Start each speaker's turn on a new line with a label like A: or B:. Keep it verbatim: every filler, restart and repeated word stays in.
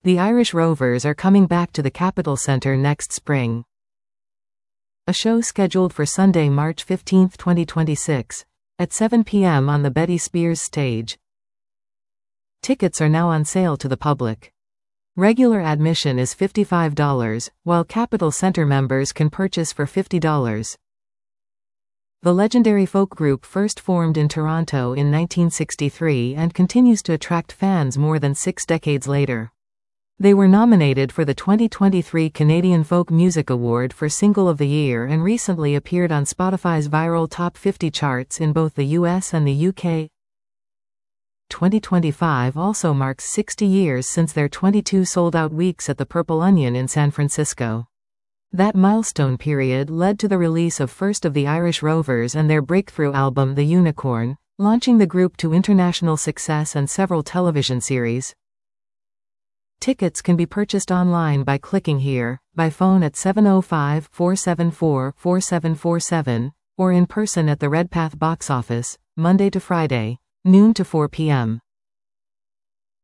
A: The Irish Rovers are coming back to the Capitol Centre next spring. A show scheduled for Sunday, March fifteenth, twenty twenty-six, at seven p m on the Betty Spears stage. Tickets are now on sale to the public. Regular admission is fifty-five dollars, while Capitol Centre members can purchase for fifty dollars. The legendary folk group first formed in Toronto in nineteen sixty-three and continues to attract fans more than six decades later. They were nominated for the twenty twenty-three Canadian Folk Music Award for Single of the Year and recently appeared on Spotify's viral Top fifty charts in both the U S and the U K. twenty twenty-five also marks sixty years since their twenty-two sold-out weeks at the Purple Onion in San Francisco. That milestone period led to the release of First of the Irish Rovers and their breakthrough album The Unicorn, launching the group to international success and several television series. Tickets can be purchased online by clicking here, by phone at seven oh five, four seven four, four seven four seven, or in person at the Redpath box office, Monday to Friday, noon to four p m